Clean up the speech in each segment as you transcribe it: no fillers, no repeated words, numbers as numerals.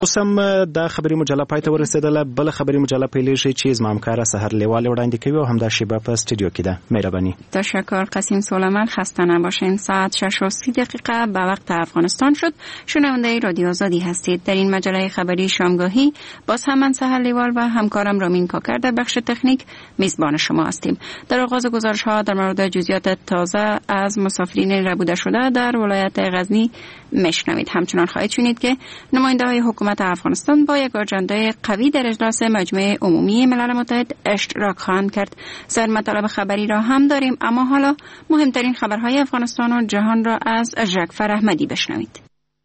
اوس هم د خبري مجله پای ته ورسېدله. بل خبري مجله پیلېږي چې زما همکاره سحر لیوال وړاندې کوي او همدا شیبه په استودیو کې ده. مهرباني. تشکر قاسم سلیمان. خسته نباشین. ساعت 6:30 به وقت افغانستان شد. شنونده رادیو آزادی هستید. در این مجله خبری شامگاهی باز هم من سحر لیوال و همکارم رامین کاکر در بخش تکنیک میزبان شما هستیم. در آغاز گزارش ها در مورد جزئیات تازه از مسافرین ربوده شده در ولایت غزنی میشنوید. همچنان خواهید شنید که نماینده های حکومت افغانستان با یک آجنده قوی در اجلاس مجمع عمومی ملل متحد اشتراک خواهند کرد. سر مطالب خبری را هم داریم، اما حالا مهمترین خبرهای افغانستان و جهان را از جعفر احمدی بشنوید.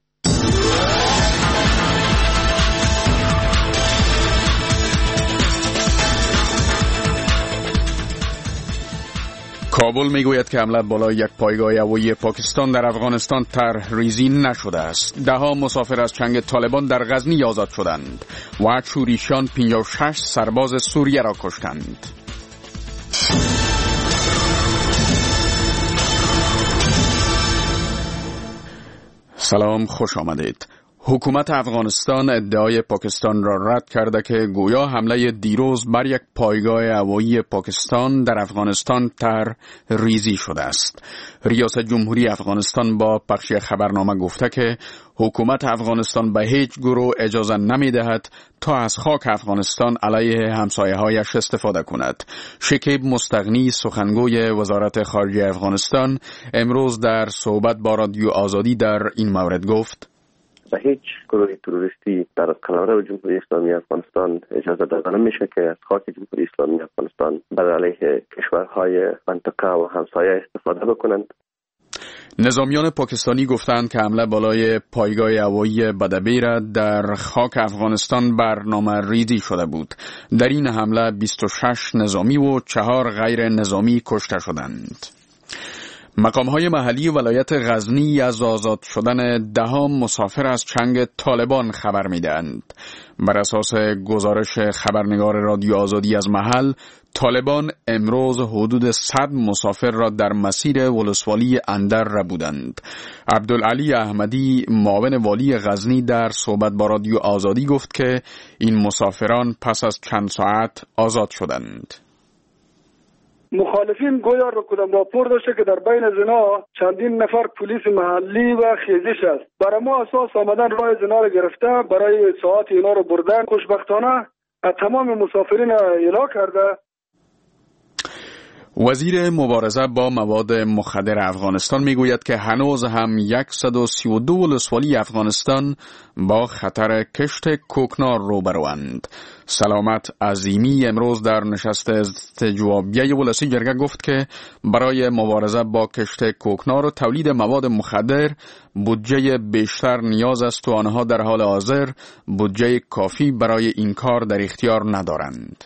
کابل میگوید که حمله بالای یک پایگاه هوایی پاکستان در افغانستان طرحریزی نشده است. دهها مسافر از چنگ طالبان در غزنی آزاد شدند و شوریشیان 56 سرباز سوریه را کشتند. سلام، خوش آمدید. حکومت افغانستان ادعای پاکستان را رد کرده که گویا حمله دیروز بر یک پایگاه هوایی پاکستان در افغانستان طرحریزی شده است. ریاست جمهوری افغانستان با پخش خبرنامه گفته که حکومت افغانستان به هیچ گروه اجازه نمی دهد تا از خاک افغانستان علیه همسایه‌هایش استفاده کند. شکیب مستغنی، سخنگوی وزارت خارجه افغانستان، امروز در صحبت با رادیو آزادی در این مورد گفت: به هیچ گروه تروریستی در قلمرو جمهوری اسلامی افغانستان اجازه داده نمیشه که از خاک جمهوری اسلامی افغانستان بر علیه کشورهای منطقه و همسایه استفاده بکنند. نظامیان پاکستانی گفتند که حمله بالای پایگاه هوایی بدبیر در خاک افغانستان برنامه‌ریزی شده بود. در این حمله 26 نظامی و 4 غیر نظامی کشته شدند. مقام‌های محلی ولایت غزنی از آزاد شدن دهها مسافر از چنگ طالبان خبر می‌دهند. بر اساس گزارش خبرنگار رادیو آزادی از محل، طالبان امروز حدود 100 مسافر را در مسیر ولسوالی اندر ربودند. عبدالعلی احمدی، معاون والی غزنی، در صحبت با رادیو آزادی گفت که این مسافران پس از چند ساعت آزاد شدند. مخالفین گویا رکودم راپور داشته که در بین زنا چندین نفر پلیس محلی و خیزش است. برای ما اساس آمدن راه زنا را گرفته، برای ساعت اینا رو بردن. خوشبختانه تمام مسافرین اعلام کرده. وزیر مبارزه با مواد مخدر افغانستان میگوید که هنوز هم 132 ولسوالی افغانستان با خطر کشت کوکنار روبروند. سلامت عظیمی امروز در نشست استجوابیه ولسی جرگه گفت که برای مبارزه با کشت کوکنار و تولید مواد مخدر بودجه بیشتر نیاز است و آنها در حال حاضر بودجه کافی برای این کار در اختیار ندارند.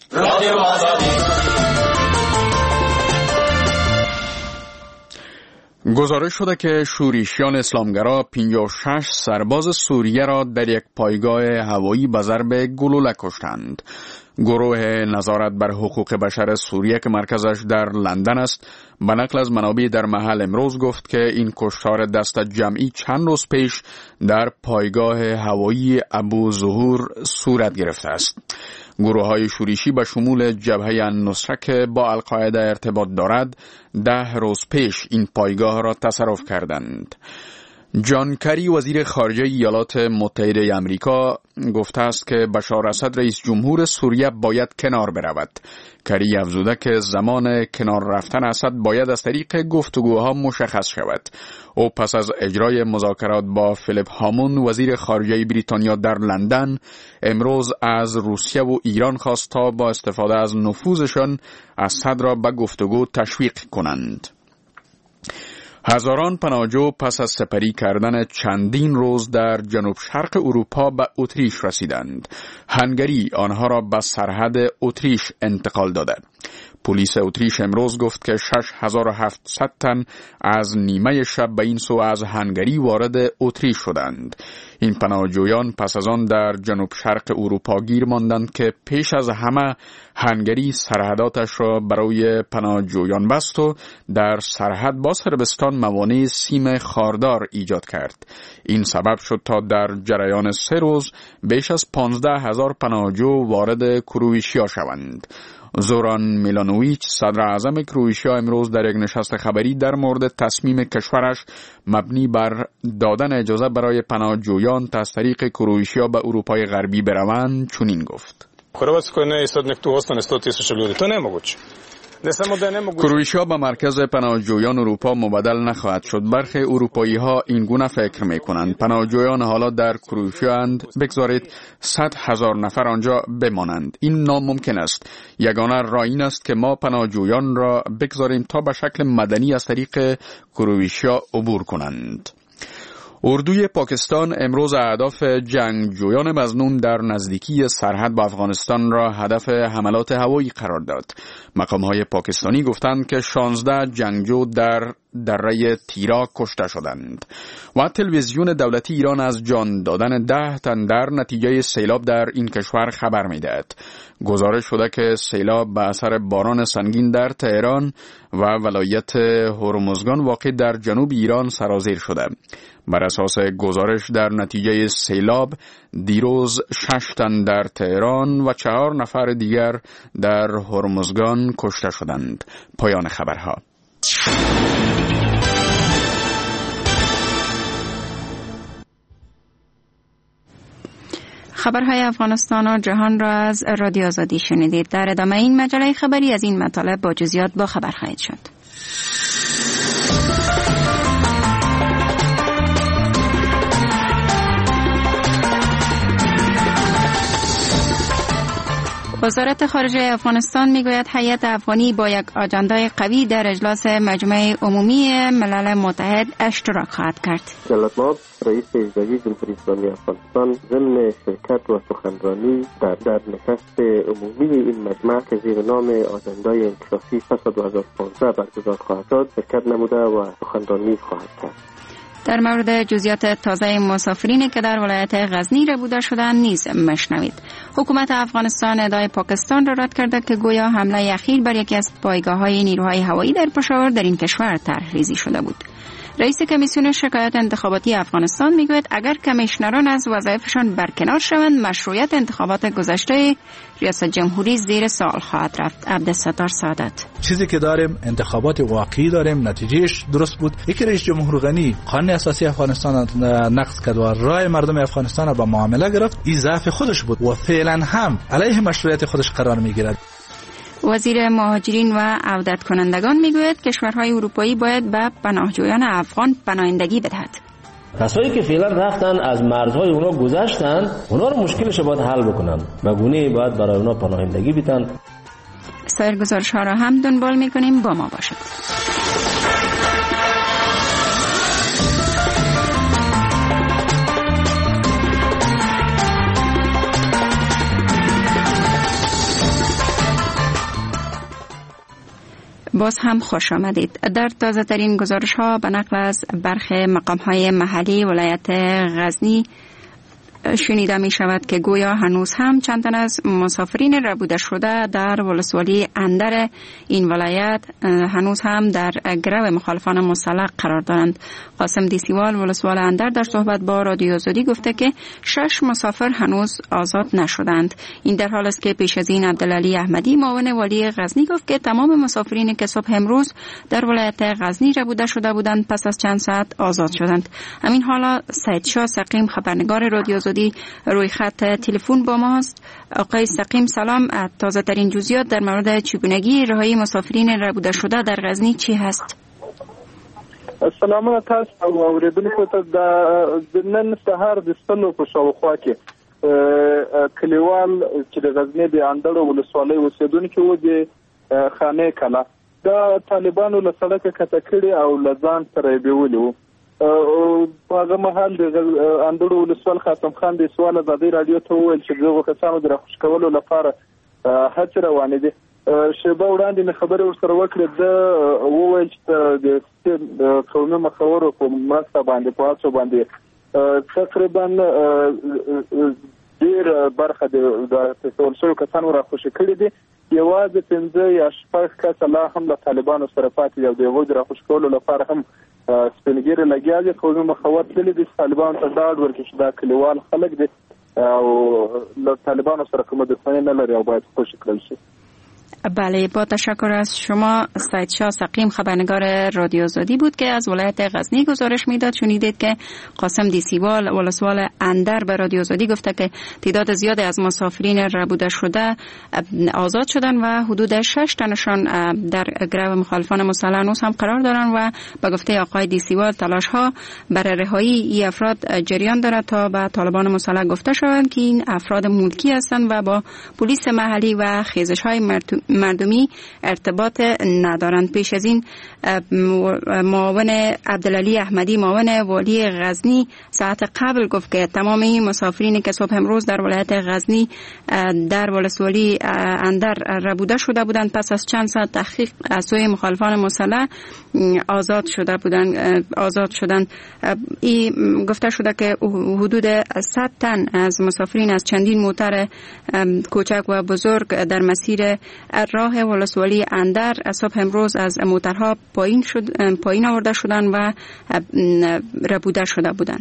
گزارش شده که شوریشیان اسلامگرا 56 سرباز سوریه را در یک پایگاه هوایی به ضرب گلوله کشتند. گروه نظارت بر حقوق بشر سوریه که مرکزش در لندن است، به نقل از منابع در محل امروز گفت که این کشتار دست جمعی چند روز پیش در پایگاه هوایی ابو ظهور صورت گرفته است. گروه های شورشی به شمول جبهه النصره که با القاعده ارتباط دارد 10 روز پیش این پایگاه را تصرف کردند. جان کری، وزیر خارجه ایالات متحده آمریکا، گفته است که بشار اسد رئیس جمهور سوریه باید کنار برود. کری افزوده که زمان کنار رفتن اسد باید از طریق گفتگوها مشخص شود. او پس از اجرای مذاکرات با فیلیپ هامون، وزیر خارجه بریتانیا، در لندن امروز از روسیه و ایران خواست تا با استفاده از نفوذشان اسد را به گفتگو تشویق کنند. هزاران پناهجو پس از سپری کردن چندین روز در جنوب شرق اروپا به اتریش رسیدند. هنگری آنها را به سرحد اتریش انتقال داده. پلیس اتریش امروز گفت که 6700 تن از نیمه شب به این سو از هنگری وارد اتریش شدند. این پناهجویان پس از آن در جنوب شرق اروپا گیر ماندند که پیش از همه هنگری سرحداتش را برای پناهجویان بست و در سرحد با صربستان موانع سیم خاردار ایجاد کرد. این سبب شد تا در جریان 3 روز بیش از 15,000 پناهجو وارد کرواتیا شوند. زوران میلانوویچ صدر اعظم کرواتیا امروز در یک نشست خبری در مورد تصمیم کشورش مبنی بر دادن اجازه برای پناهجویان از طریق کرواتیا به اروپای غربی بروند چنین گفت: کرواتیا به مرکز پناهجویان اروپا مبدل نخواهد شد. برخی اروپایی ها این گونه فکر می کنند. پناهجویان حالا در کرواتیا اند، بگذارید 100,000 نفر آنجا بمانند. این ناممکن است. یگانه راه این است که ما پناهجویان را بگذاریم تا به شکل مدنی از طریق کرواتیا عبور کنند. اردوی پاکستان امروز اهداف جنگجویان مظنون در نزدیکی سرحد با افغانستان را هدف حملات هوایی قرار داد. مقام‌های پاکستانی گفتند که 16 جنگجو در دره تیرا کشته شدند. و تلویزیون دولتی ایران از جان دادن 10 تن در نتیجه سیلاب در این کشور خبر می‌دهد. گزارش شده که سیلاب به اثر باران سنگین در تهران و ولایت هرمزگان واقع در جنوب ایران سرازیر شده. بر اساس گزارش در نتیجه سیلاب دیروز 6 تن در تهران و 4 نفر دیگر در هرمزگان کشته شدند. پایان خبرها. خبرهای افغانستان و جهان را از رادیو آزادی شنیدید. در ادامه این مجله خبری از این مطالب با جزئیات با خبر خواهید شد. وزارت خارجه افغانستان میگوید هیئت افغانی با یک آجندای قوی در اجلاس مجمع عمومی ملل متحد اشتراک خواهد کرد. جلال مآب رئیس اجرایی جمهوری اسلامی افغانستان ضمن شرکت و سخنرانی در نشست عمومی این مجمع که زیر نام آجندای انکشافی فصل 2015 برگزار خواهد شد شرکت نموده و سخنرانی خواهد کرد. در مورد جزئیات تازه مسافرینی که در ولایت غزنی ربوده شدند نیز مشنوید. حکومت افغانستان ادعای پاکستان را رد کرده که گویا حمله اخیر بر یکی از پایگاه‌های نیروهای هوایی در پشاور در این کشور طرحریزی شده بود. رئیس کمیسیون شکایات انتخاباتی افغانستان میگوید اگر کمیشنران از وظایفشان برکنار شوند مشروعیت انتخابات گذشته ریاست جمهوری زیر سوال خواهد رفت. عبدالستار سعادت: چیزی که داریم انتخابات واقعی داریم، نتیجهش درست بود. یک رئیس جمهور غنی قانون اساسی افغانستان نقض کرد و رای مردم افغانستان را با معامله گرفت. این ضعف خودش بود و فعلا هم علیه مشروعیت خودش قرار میگیرد. وزیر مهاجرین و عودت کنندگان میگوید کشورهای اروپایی باید به پناهجویان افغان پناهندگی بدهد. کسایی که فعلا رفتن از مرزهای اونا گذشتن، اونا رو مشکلش باید حل بکنن. به گونه‌ای باید برای اونا پناهندگی بدن. سایر گزارش‌ها را هم دنبال می‌کنیم، با ما باشید. باز هم خوش آمدید. در تازه ترین گزارش ها به نقل از برخی مقام های محلی ولایت غزنی شنیده می شود که گویا هنوز هم چند تن از مسافرین ربوده شده در ولسوالی اندر این ولایت هنوز هم در گرو مخالفان مسلح قرار دارند. قاسم دیسیوال ولسوال اندر در صحبت با رادیو آزادی گفته که 6 مسافر هنوز آزاد نشدند. این در حال است که پیش از این عبدالعلی احمدی معاون والی غزنی گفت که تمام مسافرینی که صبح امروز در ولایت غزنی ربوده شده بودند پس از چند ساعت آزاد شدند. همین حالا سید شاه سقیم خبرنگار رادیو آزادی روی خط تلفن با ماست. آقای سقیم سلام. تازه ترین جزئیات در مورد چگونگی رهایی مسافرین ربوده شده در غزنی چی هست؟ سلامونه تاسو او اوریدونکو ته د نن سهار د ستنو په شاوخوا کې کلیوال چې د غزنی د اندړو ولسوالۍ اوسیدونکي وو د خانه کلا د طالبانو له سړکه کته کړي او لزان سره بیولي وو. هغه مهال د اندړو ولسوال خاتم خان د سوال ازادي رادیو ته وویل چې دغه کسانو د راخوش کولو لپاره هڅه روانه دي. شیبه وړاندې خبرې ورسره وکړې د وویل چې د قومي مخورو په مرسته باندې په هڅو باندې تقریبا ډیر برخه د ټول شو کسانو راخوشي کړي دي. یوازې 15 یا 16 کس لا هم د طالبانو سره پاتې یو د غوډ راخوش کولو لپاره هم سپینګری لګیا دي. قومي مخور تللی دي طالبانو ته ډاډ ورکړي چې دا کلیوال خلک دي او له طالبانو سره کوم دښمني نه لري او باید خوشی کړل شي. بله، با تشکر از شما. سید شاه سقیم خبرنگار رادیو آزادی بود که از ولایت غزنی گزارش میداد. شنیدید که قاسم دیسیوال ولسوال اندر به رادیو آزادی گفته که تعداد زیادی از مسافرین ربوده شده آزاد شدن و حدود 6 تنشان در گرو مخالفان مسلح هنوز هم قرار دارند و به گفته آقای دیسیوال تلاش ها برای رهایی این افراد جریان دارد تا به طالبان مسلح گفته شوند که این افراد ملکی هستند و با پلیس محلی و خیزش های مردمی ارتباط ندارند. پیش از این معاون عبدالعلی احمدی معاون والی غزنی ساعت قبل گفت که تمام این مسافرینی که صبح امروز در ولایت غزنی در ولسوالی اندر ربوده شده بودند پس از چند ساعت تحقیق از سوی مخالفان مسلح آزاد شدند. این گفته شده که حدود 100 تن از مسافرین از چندین موتر کوچک و بزرگ در مسیر راه ولسوالی اندر صبح امروز از موترها پایین آورده شدند و ربوده شده بودند.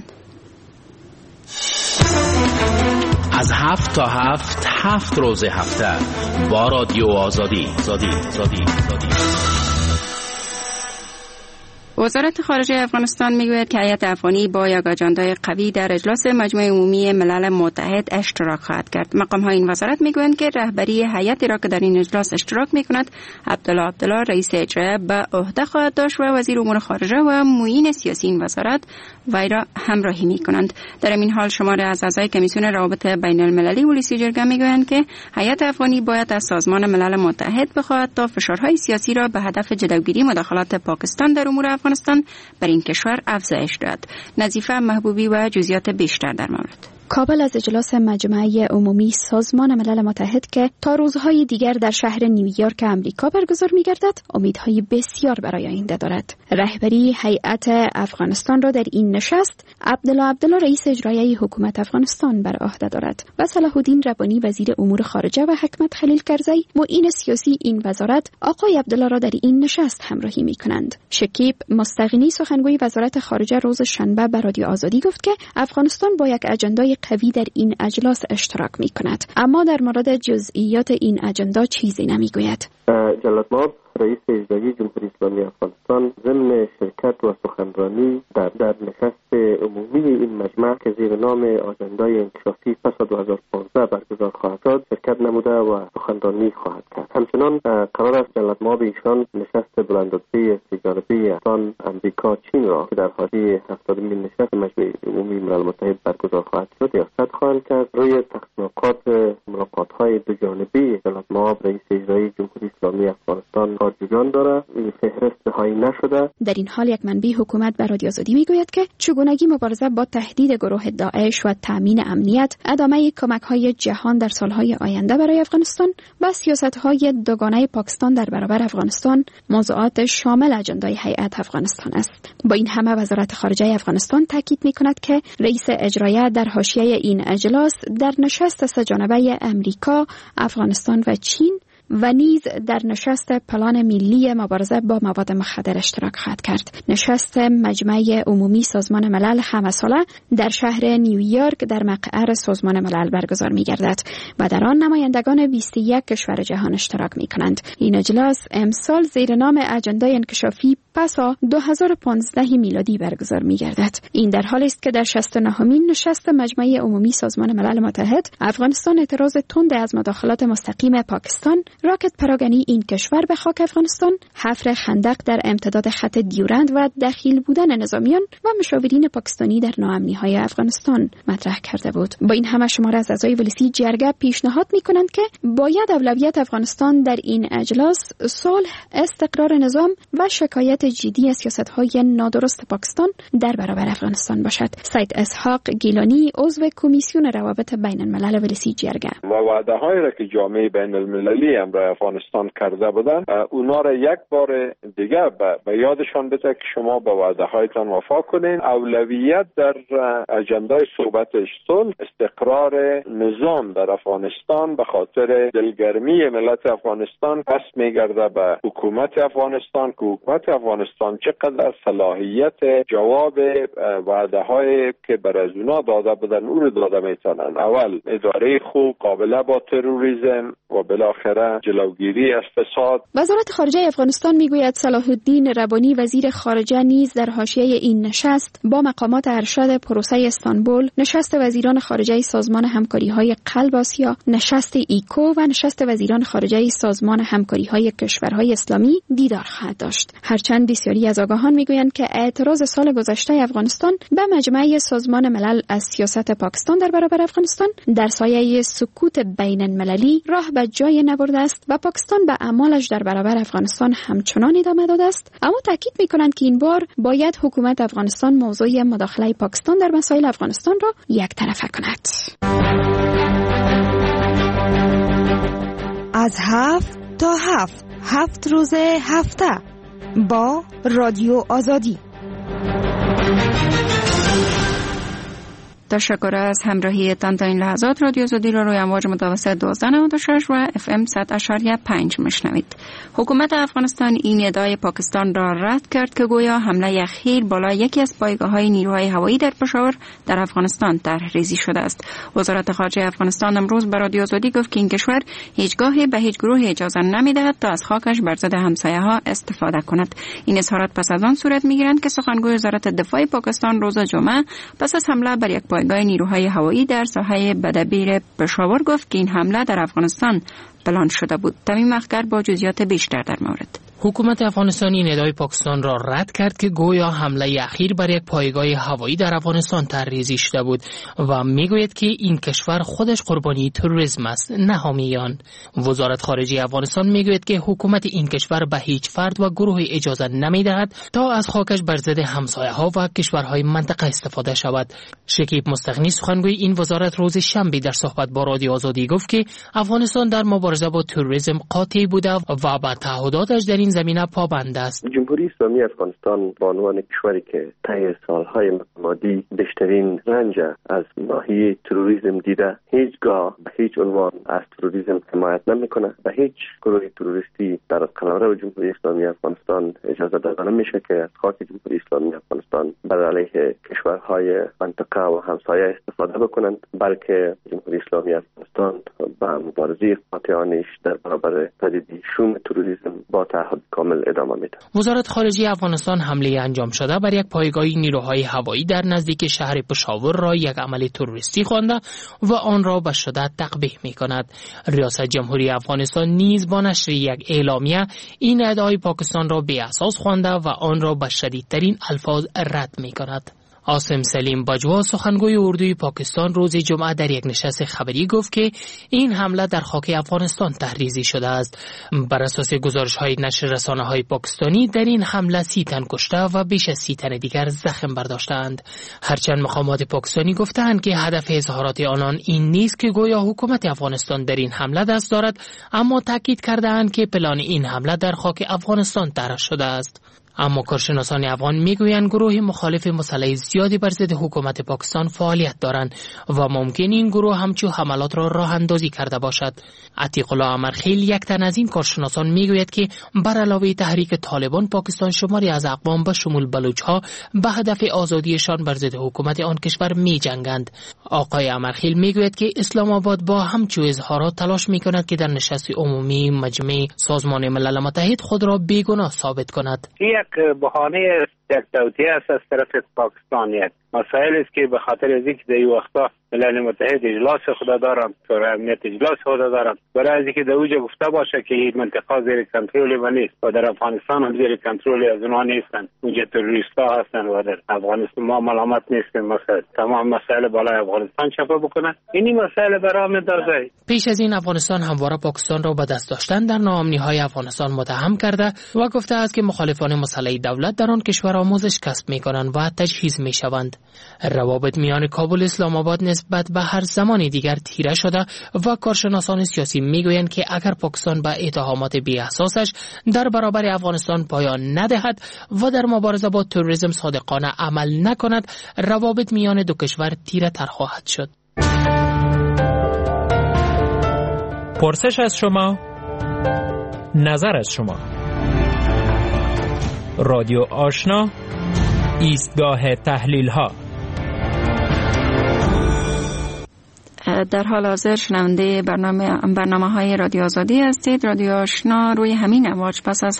از 7 تا 7 روز هفته با رادیو آزادی. وزارت خارجه افغانستان میگوید که هیئت افغانی با یک اجندای قوی در اجلاس مجمع عمومی ملل متحد اشتراک خواهد کرد. مقام‌های این وزارت میگویند که رهبری هیئتی را که در این اجلاس اشتراک میکند عبدالله رئیس اجرایی به عهده خواهد داشت و وزیر امور خارجه و معین سیاسی این وزارت وی را همراهی میکنند. در این حال شماری از اعضای کمیسیون روابط بین المللی پلیسی جرگه میگویند که هیئت افغانی باید از سازمان ملل متحد بخواهد تا فشارهای سیاسی را به هدف جلوگیری مداخلات پاکستان در امور افغانستان بر این کشور افزایش داد. نظیفه محبوبی و جزئیات بیشتر در مورد. کابل از اجلاس مجمع عمومی سازمان ملل متحد که تا روزهای دیگر در شهر نیویورک آمریکا برگزار می‌گردد امیدهای بسیار برای آینده دارد. رهبری هیئت افغانستان را در این نشست عبدالله رئیس اجرایی حکومت افغانستان بر عهده دارد و صلاح الدین ربانی وزیر امور خارجه و حکمت خلیل کرزی معین سیاسی این وزارت آقای عبدالله را در این نشست همراهی می‌کنند. شکیب مستغنی سخنگوی وزارت خارجه روز شنبه به رادیو آزادی گفت که افغانستان با یک اجندای قوی در این اجلاس اشتراک می کند، اما در مورد جزئیات این اجندا چیزی نمی گوید. جلال ماب رئیس اجرایی جمهوری اسلامی افغانستان ضمن شرکت و سخنرانی در نشست عمومی این مجمع که زیر نام آژندای انکشافی پس از 2015 برگزار خواهد شد شرکت نموده و سخنرانی خواهد کرد. همچنان قرار است جلال ماب ایشان نشست بلندرتبه سه‌جانبه افغان امریکا چین را که در حالی 70مین نشست مجمع عمومی ملل متحد برگزار خواهد شد ریاست خواهند کرد. روی تقسیمات ملاقات‌های دو جانبه جلال ماب رئیس اجرایی جمهوری اسلامی افغانستان جریان داره. این فهرست نهایی نشده. در این حال یک منبع حکومت به رادیو آزادی میگوید که چگونگی مبارزه با تهدید گروه داعش و تامین امنیت، ادامه کمک‌های جهان در سالهای آینده برای افغانستان و سیاست‌های دوگانه پاکستان در برابر افغانستان موضوعات شامل اجندای هیئت افغانستان است. با این همه وزارت خارجه افغانستان تاکید می‌کند که رئیس اجرایی در حاشیه این اجلاس در نشست سه‌جانبه امریکا، افغانستان و چین و نیز در نشست پلان ملی مبارزه با مواد مخدر اشتراک خواهد کرد. نشست مجمع عمومی سازمان ملل همه ساله در شهر نیویورک در مقر سازمان ملل برگزار می‌گردد و در آن نمایندگان 21 کشور جهان اشتراک می‌کنند. این اجلاس امسال زیر نام اجندای انکشافی پسا 2015 میلادی برگزار می‌گردد. این در حالی است که در 69مین نشست مجمع عمومی سازمان ملل متحد افغانستان اعتراض تند از مداخلات مستقیم پاکستان، راکت پراگنی این کشور به خاک افغانستان، حفر خندق در امتداد خط دیورند و دخیل بودن نظامیان و مشاورین پاکستانی در ناامنی‌های افغانستان مطرح کرده بود. با این همه شمار از اعضای پلیسی جرگه پیشنهاد می‌کنند که باید اولویت افغانستان در این اجلاس صلح، استقرار نظام و شکایت جدی سیاست‌های نادرست پاکستان در برابر افغانستان باشد. سید اسحاق گیلانی عضو کمیسیون روابط بین الملل ولسی جرگه و وعده‌هایی را که جامعه بین المللی هم برای افغانستان کرده بودند اونا را یک بار دیگه به یادشان بده که شما به وعده‌هایتان وفا کنین. اولویت در اجندای صحبتش صلح، استقرار نظام در افغانستان به خاطر دلگرمی ملت افغانستان پس میگرده به حکومت افغانستان که حکومت افغانستان چقدر صلاحیت جواب وعده‌هایی که بر از اونا داده بودن او رو داده میتونن. اول اداره خوب قابله با تروریسم و بالاخره جلوگیری از فساد. وزارت خارجه افغانستان میگوید صلاح الدین ربانی وزیر خارجه نیز در حاشیه این نشست با مقامات ارشد پروسه استانبول، نشست وزیران خارجه سازمان همکاری‌های قلب آسیا، نشست ایکو و نشست وزیران خارجه سازمان همکاری‌های کشورهای اسلامی دیدار خواهد داشت. هرچند بسیاری از آگاهان میگویند که اعتراض سال گذشته افغانستان به مجمع سازمان ملل از سیاست پاکستان در برابر افغانستان در سایه سکوت بین المللی راه به جای نبرده است و پاکستان به اعمالش در برابر افغانستان همچنان ادامه داده است. اما تاکید می‌کنند که این بار باید حکومت افغانستان موضوع مداخله پاکستان در مسائل افغانستان را یک طرفه کند. از 7 تا 7 روز هفته با رادیو آزادی. تشکر از همراهیتان تا این لحظات. رادیو آزادی را روی امواج متوسط 1296 و FM 100.5 میشنوید. حکومت افغانستان این ادعای پاکستان را رد کرد که گویا حمله اخیر بالای یکی از پایگاه‌های نیروهای هوایی در پشاور در افغانستان طرح‌ریزی شده است. وزارت خارجه افغانستان امروز به رادیو آزادی گفت که این کشور هیچگاه به هیچ گروه اجازه نمی‌دهد تا از خاکش بر ضد همسایه‌ها استفاده کند. این اظهارات پس از آن صورت می‌گیرند که سخنگوی وزارت دفاع پاکستان روز جمعه پس از حمله بر یک پایگاه نیروهای هوایی در ساحه بدبیر پشاور گفت که این حمله در افغانستان پلان شده بود. تمیم اخگر با جزئیات بیشتر در مورد. حکومت افغانستان این ادعای پاکستان را رد کرد که گویا حمله اخیر بر یک پایگاه هوایی در افغانستان طرح‌ریزی شده بود و میگوید که این کشور خودش قربانی تروریسم است، نه حامی آن. وزارت خارجه افغانستان میگوید که حکومت این کشور به هیچ فرد و گروه اجازه نمیدهد تا از خاکش بر ضد همسایه‌ها و کشورهای منطقه استفاده شود. شکیب مستغنی سخنگوی این وزارت روز شنبه در صحبت با رادیو آزادی گفت که افغانستان در مبارزه با تروریسم قاطع بوده و به تعهداتش در این زمینه پابند است. جمهوری اسلامی افغانستان به عنوان کشوری که طی سالهای متمادی بیشترین رنج از ناحیه تروریسم دیده، هیچگاه به هیچ عنوان از تروریسم حمایت نمیکنه. به هیچ گروه تروریستی در قلمرو جمهوری اسلامی افغانستان اجازه داده نمیشه که از خاک جمهوری اسلامی افغانستان بر علیه کشورهای منطقه و همسایه استفاده بکنند، بلکه جمهوری اسلامی افغانستان به مبارزه قاطعانش در برابر پدیده شوم تروریسم با تعهد کامل ادامه میده. وزارت خارجه افغانستان حمله انجام شده بر یک پایگاه نیروهای هوایی در نزدیک شهر پشاور را یک عمل تروریستی خوانده و آن را به شدت تقبیح میکند. ریاست جمهوری افغانستان نیز با نشر یک اعلامیه این ادعای پاکستان را بی اساس خوانده و آن را به شدیدترین الفاظ رد میکند. عاصم سلیم باجوا سخنگوی اردوی پاکستان روز جمعه در یک نشست خبری گفت که این حمله در خاک افغانستان طرح‌ریزی شده است. بر اساس گزارش‌های نشر رسانه‌های پاکستانی در این حمله 30 تن کشته و بیش از 30 تن دیگر زخم برداشتند. هرچند مقامات پاکستانی گفتند که هدف اظهارات آنان این نیست که گویا حکومت افغانستان در این حمله دست دارد، اما تاکید کردند که پلان این حمله در خاک افغانستان طرح شده است. اما کارشناسان افغان میگویند گروه مخالف مسلح زیادی بر ضد حکومت پاکستان فعالیت دارند و ممکن این گروه همچون حملات را راه اندازی کرده باشد. عتیق الله امرخیل یک تن از این کارشناسان میگوید که بر علاوه تحریک طالبان پاکستان شماری از اقوام به شمول بلوچ‌ها به هدف آزادیشان بر ضد حکومت آن کشور میجنگند. آقای امرخیل میگوید که اسلام آباد با همچون اظهارات تلاش میکند که در نشست عمومی مجمع سازمان ملل متحد خود را بیگناه ثابت کند. یک بهانه یک توطئه است از طرف پاکستان. یک مسائل است که به خاطر از اینکه در این وقتا ملل متحد اجلاس خود دارم، شورای امنیت اجلاس خود دارم، برای از اینکه در اوجا گفته باشه که این منطقه زیر کنترل ما نیست و در افغانستان هم زیر کنترل از اونها نیستن، اونجا تروریستا هستن و در افغانستان ما ملامت نیستیم، مثلا تمام مسائل بالای افغانستان چپه بکنن. اینی مسائل برام داره. پیش از این افغانستان همواره پاکستان را به دست داشتن در ناامنی‌های افغانستان متهم کرده و گفته است که مخالفان مسلح دولت در آن کشور آموزش کسب می‌کنند و تجهیز می‌شوند. روابط میان کابل اسلام آباد نسبت به هر زمانی دیگر تیره شده و کارشناسان سیاسی میگویند که اگر پاکستان به اتهامات بی اساسش در برابر افغانستان پایان ندهد و در مبارزه با تروریسم صادقانه عمل نکند، روابط میان دو کشور تیره تر خواهد شد. پرسش از شما، نظر از شما. رادیو آشنا، ایستگاه تحلیل ها. در حال حاضر شنونده برنامه های رادیو آزادی هستید. رادیو آشنا روی همین امواج پس از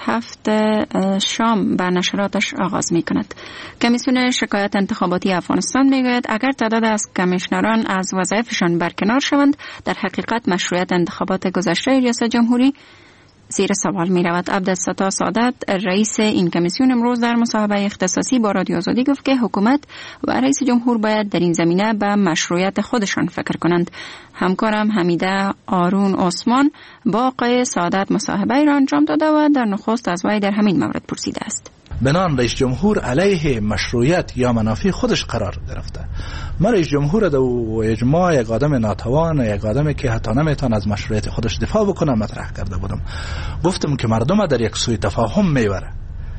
7 شام به نشراتش آغاز می کند. کمیسیون شکایت انتخاباتی افغانستان می گوید اگر تعداد از کمیشنران از وظایفشان برکنار شوند، در حقیقت مشروعیت انتخابات گذشته ریاست جمهوری زیر سوال می رود. عبدالستار سعادت رئیس این کمیسیون امروز در مصاحبه اختصاصی با رادیو آزادی گفت که حکومت و رئیس جمهور باید در این زمینه به مشروعیت خودشان فکر کنند. همکارم حمیده آرون عثمان با آقای سعادت مصاحبه را انجام داده و در نخست از وی در همین مورد پرسیده است. بنان رئیس جمهور علیه مشروعیت یا منافع خودش قرار گرفته. من رئیس جمهور دو اجماع یک آدم ناتوان، یک آدمی که حتی نمیتونه از مشروعیت خودش دفاع بکنه مطرح کرده بودم. گفتم که مردم در یک سوی تفاهم میبره.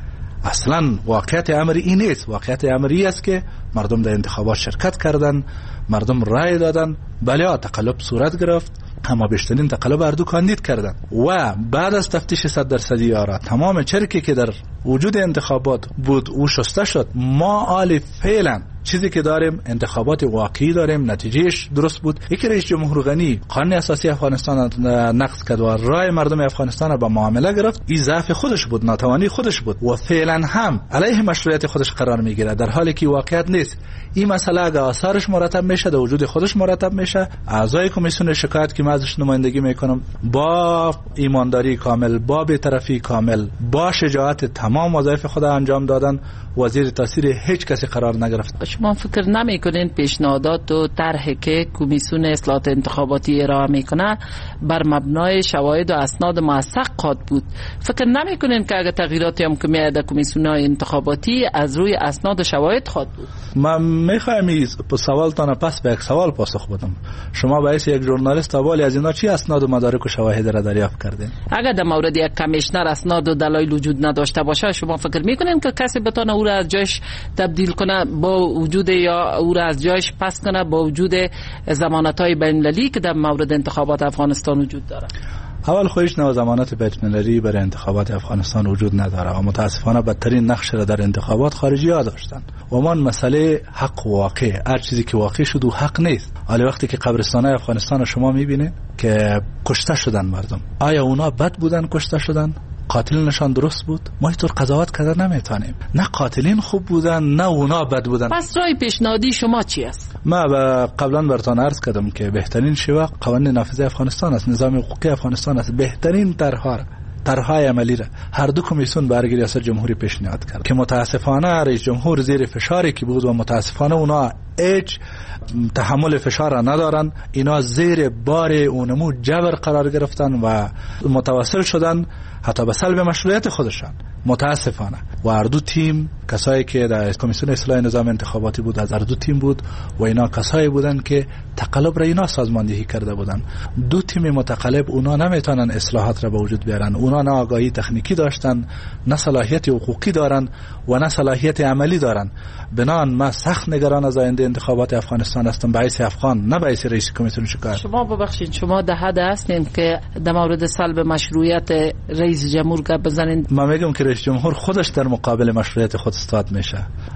اصلا واقعیت امری این نیست. واقعیت امری است که مردم در انتخابات شرکت کردن، مردم رای دادن، بله تقلب صورت گرفت، اما بیشترین تقلب اردو کاندید کردن و بعد از تفتیش 100% آرا تمام چرکی که در وجود انتخابات بود او شسته شد. ما آل فعلا چیزی که داریم انتخابات واقعی داریم، نتیجهش درست بود. یکی رئیس جمهور غنی قانون اساسی افغانستان نقض کرد و رای مردم افغانستان را به معامله گرفت. این ضعف خودش بود، ناتوانی خودش بود و فعلا هم علیه مشروعیت خودش قرار میگیره، در حالی که واقعیت نیست. این مسئله اگه آثارش مرتب میشه، در وجود خودش مرتب میشه، اعضای کمیسیون شکایت که من ازش نمایندگی میکنم با ایمانداری کامل، با بی‌طرفی کامل، با شجاعت تمام وظایف خود انجام دادن و زیر تاثیر هیچ کسی قرار نگرفت. شما فکر نمیکنین پیشنهادات و طرحی که کمیسیون اصلاحات انتخاباتی ارائه میکنه بر مبنای شواهد و اسناد موثق قاد بود؟ فکر نمیکنین که اگه تغییراتی هم که میاد کمیسیون انتخاباتی از روی اسناد و شواهد خواد بود؟ من میخوایم سوالتان پس به یک سوال پاسخ بدم. شما باید یک ژورنالیست اولی از اینا چی اسناد و مدارک و شواهد را دریافت کردین؟ اگر در مورد یک کمیشنر اسناد و دلایل وجود نداشته باشه، شما فکر میکنین که کسی بتونه او را از جایش تبدیل کنه با وجود یا او را از جایش پس کنه با وجود ضمانت‌های بین‌المللی که در مورد انتخابات افغانستان وجود داره؟ اول خودش نو ضمانت بین‌المللی برای انتخابات افغانستان وجود نداره و متاسفانه بدترین نقش را در انتخابات خارجی ها داشتن. و من مسئله حق و واقع، هر چیزی که واقع شد و حق نیست. حالا وقتی که قبرستان‌های افغانستان شما می‌بینید که کشته شدن مردم، آیا اونا بد بودن کشته شدن؟ قاتلینشان درست بود؟ ما اینطور قضاوت کردن نمیتونیم. نه قاتلین خوب بودن نه اونا بد بودن. پس رای پیشنهادی شما چی است؟ ما قبلا براتون عرض کردم که بهترین شیوه قوانین نافذه افغانستان است، نظام حقوقی افغانستان است. بهترین طرح‌های عملی را هر دو کمیسیون برای ریاست جمهوری پیشنهاد کرد که متاسفانه رئیس جمهور زیر فشاری که بود و متاسفانه اونا هیچ تحمل فشار را ندارن، اینا زیر بار اونمو جبر قرار گرفتن و متوسل شدن حتی به سلب مشروعیت خودشان متاسفانه. و هر دو تیم کسایی که در کمیسیون اصلاح نظام انتخاباتی بود از هر دو تیم بود و اینا کسایی بودن که تقلب را اینا سازماندهی کرده بودن. دو تیم متقلب اونا نمیتونن اصلاحات را به وجود بیارن. اونا نه آگاهی تکنیکی داشتن، نه صلاحیت حقوقی دارن و نه صلاحیت عملی دارن. بنان ما سخت نگران از آینده انتخابات افغانستان هستم، باعث افغان نه باعث رئیس کمیسیون شکایت. شما ببخشید شما ده حد هستین که در مورد سلب مشروعیت رئیس جمهور گپ بزنین؟ من میگم که رئیس جمهور خودش در مقابل مشروعیت خود استاد میشه.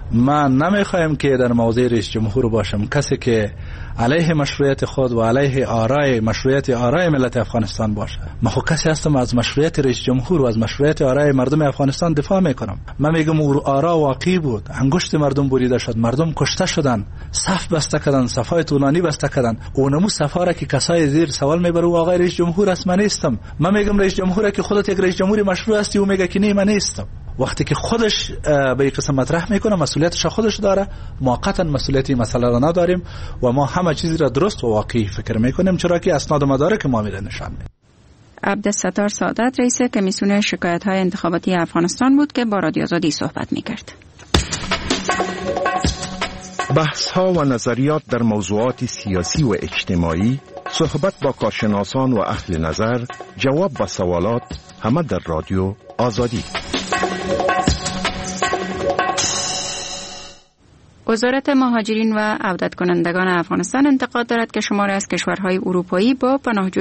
ما نمیخوایم که در موضع رئیس جمهور باشم کسی که علیه مشروعیت خود و علیه مشروعیت آرای ملت افغانستان باشه. ما خود کسی هستم از مشروعیت رئیس جمهور و از مشروعیت آرای مردم افغانستان دفاع میکنم. من میگم آرا واقعی بود، انگشت مردم بریده شد، مردم کشته شدن، صف بسته کردن، صفای طولانی بسته کردن. اونمو صفاره که کسای زیر سوال میبره و آقای رئیس جمهور است من نیستم. من میگم رئیس جمهور که خودت یک رئیس جمهوری مشروع هستی و میگه که نه من نیستم. وقتی که خودش به این قسم مطرح میکنه مسئولیتش خودش داره، موقتا مسئولیتی مسئله را نداریم و ما همه چیزی را درست و واقعی فکر میکنیم، چرا که اسناد و مدارک ما میره نشان میده. عبدالستار سعادت رئیس کمیسیون شکایت‌های انتخاباتی افغانستان بود که با رادیو آزادی صحبت میکرد. بحث‌ها و نظریات در موضوعات سیاسی و اجتماعی، صحبت با کارشناسان و اهل نظر، جواب به سوالات، همه در رادیو آزادی. وزارت مهاجرین و عودت کنندگان افغانستان انتقاد دارد که شماری از کشورهای اروپایی با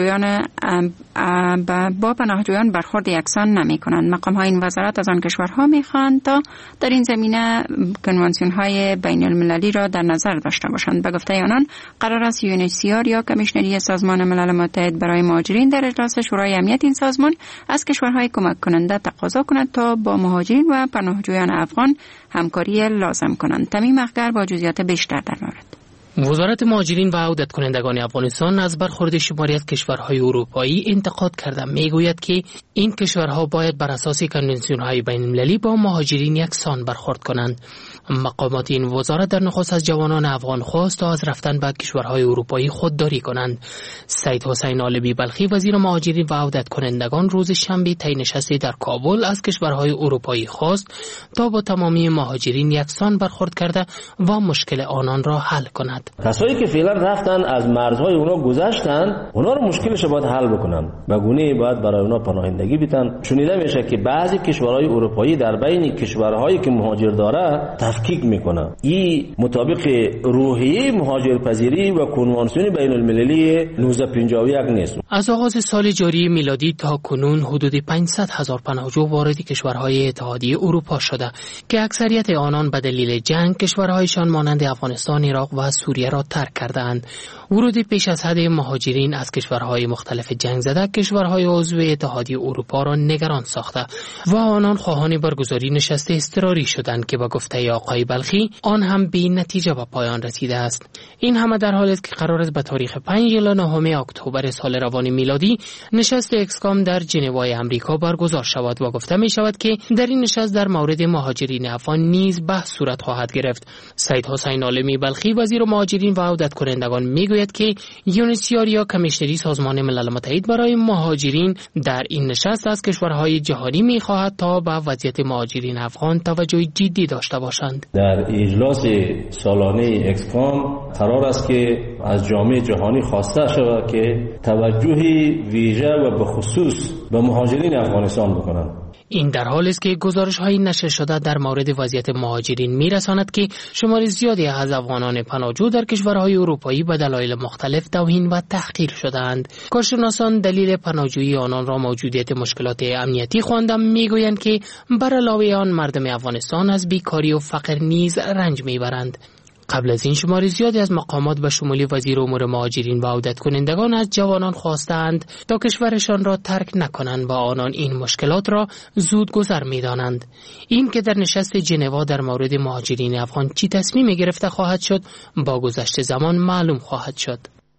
پناهجویان برخورد یکسان نمی کنند. مقام‌های این وزارت از آن کشورها می خواهند تا در این زمینه کنوانسیون‌های بین المللی را در نظر داشته باشند. به گفته آنان قرار است UNHCR یا کمیشنری سازمان ملل متحد برای مهاجرین در اجلاس شورای امنیت این سازمان از کشورهای کمک کننده تقاضا کند تا با مهاجرین و پناهجویان افغان همکاری لازم کنند. تمیم اخگر با جزئیات بیشتر در مورد. وزارت مهاجرین و عودت کنندگان افغانستان از برخورد شماری از کشورهای اروپایی انتقاد کرده. میگوید که این کشورها باید بر اساس کنوانسیون‌های بین‌المللی با مهاجرین یکسان برخورد کنند. مقامات این وزارت در نخست از جوانان افغان خواست تا از رفتن به کشورهای اروپایی خودداری کنند. سید حسین عالمی بلخی وزیر مهاجرین و عودت کنندگان روز شنبه طی نشستی در کابل از کشورهای اروپایی خواست تا با تمامی مهاجرین یکسان برخورد کرده و مشکل آنان را حل کند. کسایی که فعلا رفتن از مرزهای اونا گذشتن، اونا رو مشکلش باید حل بکنن. به گونه‌ای باید برای اونا پناهندگی بدن. شنیده میشه که بعضی کشورهای اروپایی در بین کشورهایی که مهاجر داره تفکیک میکنه. این مطابق روحیه مهاجرپذیری و کنوانسیون بین المللی 1951 نیست. از آغاز سال جاری میلادی تا کنون حدود 500,000 پناهجو وارد کشورهای اتحادیه اروپا شده که اکثریت آنان به دلیل جنگ کشورهایشان مانند افغانستان، عراق و سوریه را ترک کردند. ورود پیش از حد مهاجرین از کشورهای مختلف جنگ زده کشورهای عضو اتحادیه اروپا را نگران ساخته و آنان خواهان برگزاری نشست اضطراری شدند که با گفته آقای بلخی آن هم بی نتیجه به پایان رسیده است. این همه در حالی است که قرار است به تاریخ 5 الی 9 اکتبر سال روان میلادی نشست اکسکام در ژنوای آمریکا برگزار شود و گفته می شود که در این نشست در مورد مهاجرین افغان نیز بحث صورت خواهد گرفت. سید حسین عالمی بلخی وزیر مهاجرین و عودت کنندگان میگوید که UNHCR یا کمیشنری سازمان ملل متحد برای مهاجرین در این نشست از کشورهای جهانی میخواهد تا به وضعیت مهاجرین افغان توجه جدی داشته باشند. در اجلاس سالانه اکسکام قرار است که از جامعه جهانی خواسته شود که توجهی ویژه و به خصوص به مهاجرین افغانستان بکنند. این در حالی است که گزارش‌های نشر شده در مورد وضعیت مهاجرین می‌رساند که شمار زیادی از افغانان پناهجو در کشورهای اروپایی به دلایل مختلف توهین و تحقیر شده‌اند. کارشناسان دلیل پناهجویی آنان را موجودیت مشکلات امنیتی خواندند. می‌گویند که بر علاوه آن مردم افغانستان از بیکاری و فقر نیز رنج می‌برند. قبل از این شماری زیادی از مقامات به شمول وزیر امور مهاجرین و عودت کنندگان از جوانان خواستند تا کشورشان را ترک نکنند و آنان این مشکلات را زود گذر می‌دانند. این که در نشست ژنوا در مورد مهاجرین افغان چی تصمیم گرفته خواهد شد با گذشت زمان معلوم خواهد شد.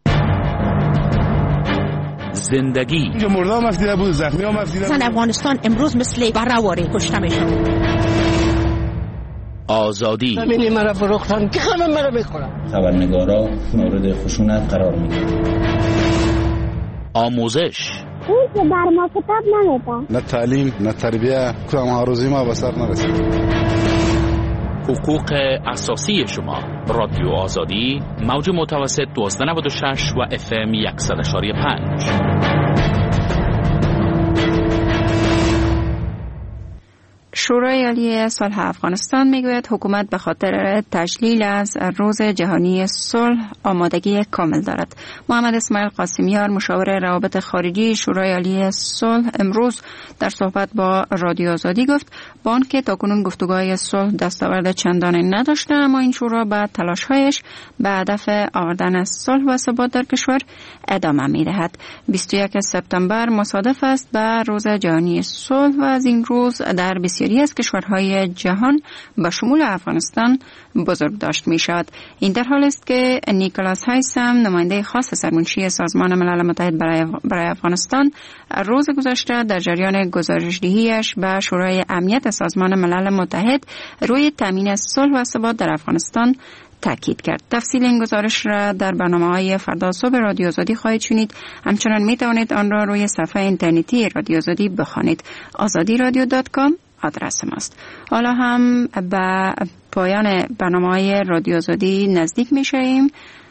زندگی مردم افدیده بود، زخمی هم افدیده بود. زن افغانستان امروز مثل بره‌واره کشته میشن. آزادی ببینی مرا فروختن که همه مرا بخورن. خبرنگارا مورد خشونت قرار میگیرن. آموزش اون که بر ما کتاب نمیدن. نه تعلیم نه تربیه کام هاروزی ما به سر نرسید. حقوق اساسی شما. رادیو آزادی موج متوسط 1296 و FM 100.5. شورای عالی صلح افغانستان میگوید حکومت به خاطر تجلیل از روز جهانی صلح آمادگی کامل دارد. محمد اسماعیل قاسمیار مشاور روابط خارجی شورای عالی صلح امروز در صحبت با رادیو آزادی گفت با آنکه تاکنون گفتگوهای صلح دستاورد چندانی نداشته، اما این شورا به تلاش‌هایش به هدف آوردن صلح و ثبات در کشور ادامه می‌دهد. 21 سپتامبر مصادف است به روز جهانی صلح و از این روز در بسیاری از کشورهای جهان به شمول افغانستان بزرگ داشت می شود. این در حال است که نیکلاس هایسم نماینده خاص سرمنشی سازمان ملل متحد برای افغانستان روز گذشته در جریان گزارش‌دهی‌اش به شورای امنیت سازمان ملل متحد روی تامین صلح و ثبات در افغانستان تاکید کرد. تفصیل این گزارش را در برنامه‌های فردا صبح رادیو آزادی خواهید شنید. همچنان می توانید آن را روی صفحه اینترنتی رادیو آزادی بخوانید. azadiradio.com آدرس ماست. حالا هم به پایان برنامه‌های رادیو آزادی نزدیک می‌شویم.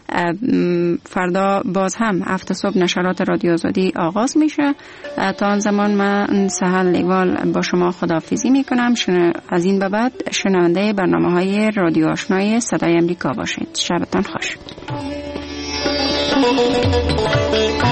فردا باز هم 7 صبح نشرات رادیو آزادی آغاز میشه. تا آن زمان من سهل لیوال با شما خداحافظی میکنم. از این به بعد شنونده برنامه‌های رادیو آشنای صدای امریکا باشید. شبتان خوش.